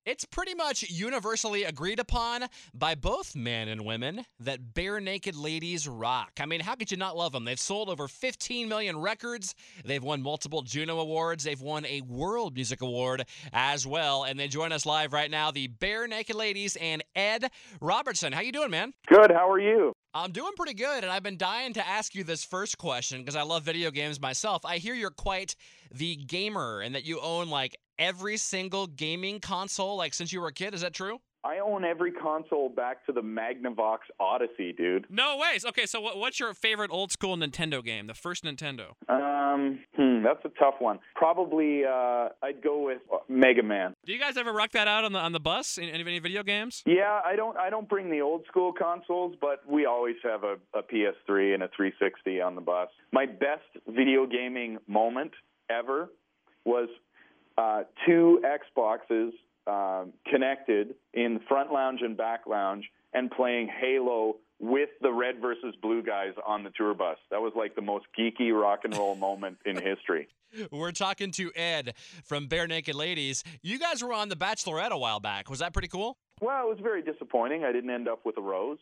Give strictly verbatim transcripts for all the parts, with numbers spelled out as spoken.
It's pretty much universally agreed upon by both men and women that Bare Naked Ladies rock. I mean, how could you not love them? They've sold over fifteen million records. They've won multiple Juno Awards. They've won a World Music Award as well. And they join us live right now, the Bare Naked Ladies and Ed Robertson. How you doing, man? Good. How are you? I'm doing pretty good, and I've been dying to ask you this first question because I love video games myself. I hear you're quite the gamer and that you own like every single gaming console like since you were a kid. Is that true? I own every console back to the Magnavox Odyssey, dude. No ways. Okay, so what, what's your favorite old school Nintendo game? The first Nintendo. Um, hmm, that's a tough one. Probably, uh, I'd go with Mega Man. Do you guys ever rock that out on the on the bus in any, any video games? Yeah, I don't, I don't bring the old school consoles, but we always have a, a P S three and a three sixty on the bus. My best video gaming moment ever was uh, two Xboxes um, connected in front lounge and back lounge and playing Halo with the red versus blue guys on the tour bus. That was like the most geeky rock and roll moment in history. We're talking to Ed from Bare Naked Ladies. You guys were on The Bachelorette a while back. Was that pretty cool? Well, it was very disappointing. I didn't end up with a rose.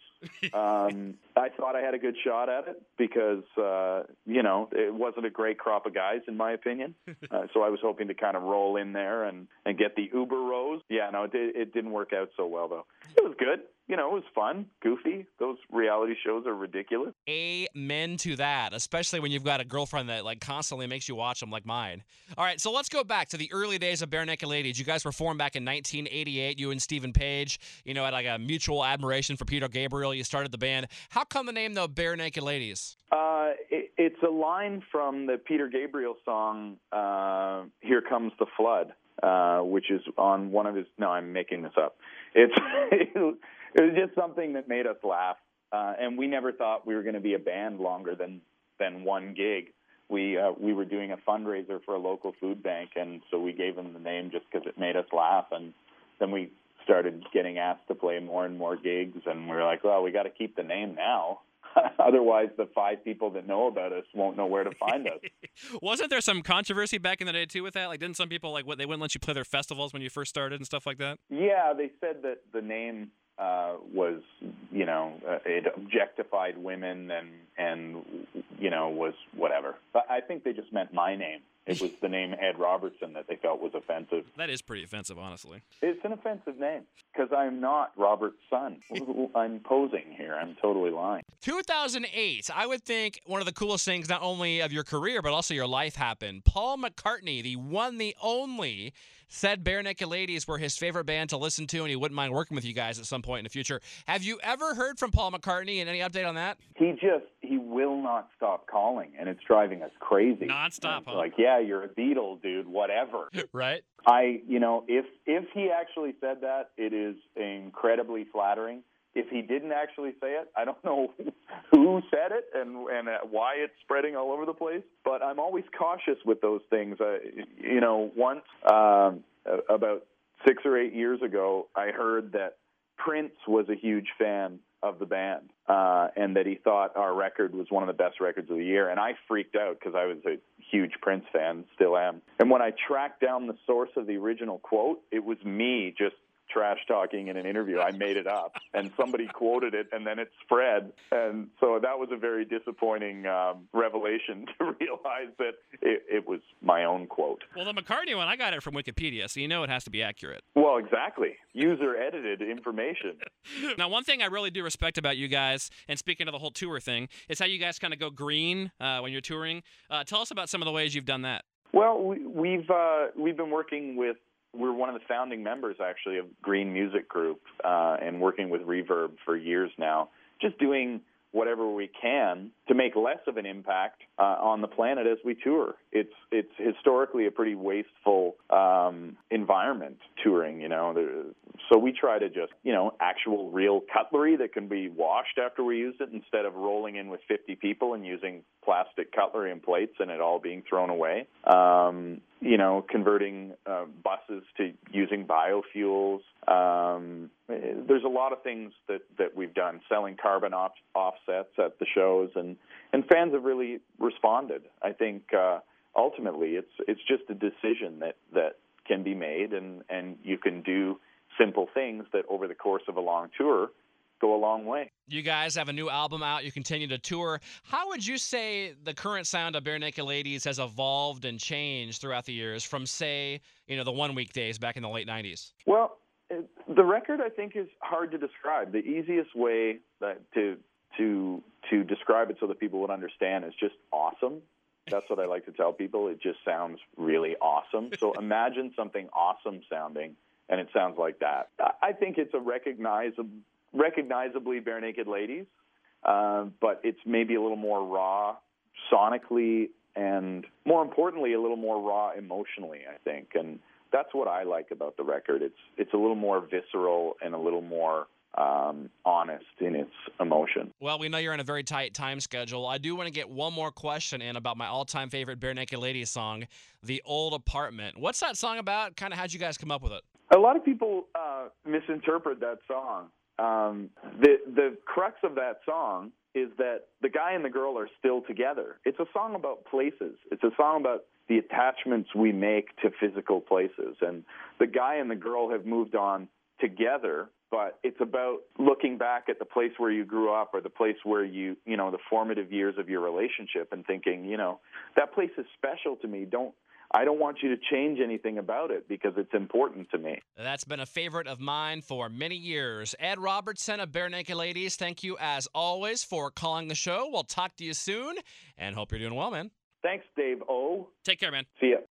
Um, I thought I had a good shot at it because, uh, you know, it wasn't a great crop of guys, in my opinion. Uh, so I was hoping to kind of roll in there and, and get the Uber rose. Yeah, no, it, did, it didn't work out so well, though. It was good. You know, it was fun, goofy. Those reality shows are ridiculous. Amen to that, especially when you've got a girlfriend that like constantly makes you watch them like mine. All right, so let's go back to the early days of Bare Naked Ladies. You guys were formed back in nineteen eighty-eight, you and Stephen Page. You know, had like a mutual admiration for Peter Gabriel. You started the band. How come the name, though, Bare Naked Ladies? Uh, it, it's a line from the Peter Gabriel song, uh, Here Comes the Flood, uh, which is on one of his, no, I'm making this up. It's, it was just something that made us laugh. Uh, and we never thought we were going to be a band longer than, than one gig. We uh, we were doing a fundraiser for a local food bank, and so we gave them the name just because it made us laugh. And then we started getting asked to play more and more gigs, and we were like, well, we got to keep the name now. Otherwise, the five people that know about us won't know where to find us. Wasn't there some controversy back in the day, too, with that? Like, didn't some people, like, what, they wouldn't let you play their festivals when you first started and stuff like that? Yeah, they said that the name uh, was, you know, uh, it objectified women and, and, you know, was whatever. But I think they just meant my name. It was the name Ed Robertson that they felt was offensive. That is pretty offensive, honestly. It's an offensive name because I'm not Robert's son. I'm posing here. I'm totally lying. two thousand eight, I would think one of the coolest things not only of your career but also your life happened. Paul McCartney, the one, the only, said Bare Naked Ladies were his favorite band to listen to and he wouldn't mind working with you guys at some point in the future. Have you ever heard from Paul McCartney and any update on that? He just, he will not stop calling and it's driving us crazy. Non-stop, huh? Like, yeah, you're a Beatle, dude, whatever. Right? I, you know, if if he actually said that, it is incredibly flattering. If he didn't actually say it, I don't know who said it and and why it's spreading all over the place. But I'm always cautious with those things. I, you know, once um, about six or eight years ago, I heard that Prince was a huge fan of the band uh, and that he thought our record was one of the best records of the year. And I freaked out because I was a huge Prince fan, still am. And when I tracked down the source of the original quote, it was me just trash talking in an interview. I made it up and somebody quoted it and then it spread. And so that was a very disappointing um, revelation to realize that it, it was my own quote. Well, the McCartney one, I got it from Wikipedia, so you know it has to be accurate. Well, exactly. User-edited information. Now, one thing I really do respect about you guys, and speaking of the whole tour thing, is how you guys kind of go green uh, when you're touring. Uh, tell us about some of the ways you've done that. Well, we, we've uh, we've been working with, we're one of the founding members, actually, of Green Music Group, uh, and working with Reverb for years now, just doing whatever we can to make less of an impact uh, on the planet as we tour. It's it's historically a pretty wasteful um, environment, touring, you know. So we try to just, you know, actual real cutlery that can be washed after we use it instead of rolling in with fifty people and using plastic cutlery and plates and it all being thrown away. Um, you know, converting uh, buses to using biofuels. Um, there's a lot of things that, that we've done, selling carbon off, offsets at the shows, and, and fans have really responded. I think uh, ultimately it's it's just a decision that, that can be made, and, and you can do simple things that over the course of a long tour go a long way. You guys have a new album out. You continue to tour. How would you say the current sound of Bare Naked Ladies has evolved and changed throughout the years from, say, you know, the one week days back in the late nineties? Well, it, the record, I think, is hard to describe. The easiest way that to to to describe it so that people would understand is just awesome. That's what I like to tell people. It just sounds really awesome. So imagine something awesome sounding, and it sounds like that. I think it's a recognizable, recognizably Bare Naked Ladies, uh, but it's maybe a little more raw sonically and, more importantly, a little more raw emotionally, I think. And that's what I like about the record. It's it's a little more visceral and a little more um, honest in its emotion. Well, we know you're on a very tight time schedule. I do want to get one more question in about my all-time favorite Bare Naked Ladies song, The Old Apartment. What's that song about? Kind of how'd you guys come up with it? A lot of people uh, misinterpret that song. Um, the the crux of that song is that the guy and the girl are still together. It's a song about places. It's a song about the attachments we make to physical places. And the guy and the girl have moved on together, but it's about looking back at the place where you grew up or the place where you, you know, the formative years of your relationship and thinking, you know, that place is special to me. Don't I don't want you to change anything about it because it's important to me. That's been a favorite of mine for many years. Ed Robertson of Bare Naked Ladies, thank you as always for calling the show. We'll talk to you soon and hope you're doing well, man. Thanks, Dave O. Take care, man. See ya.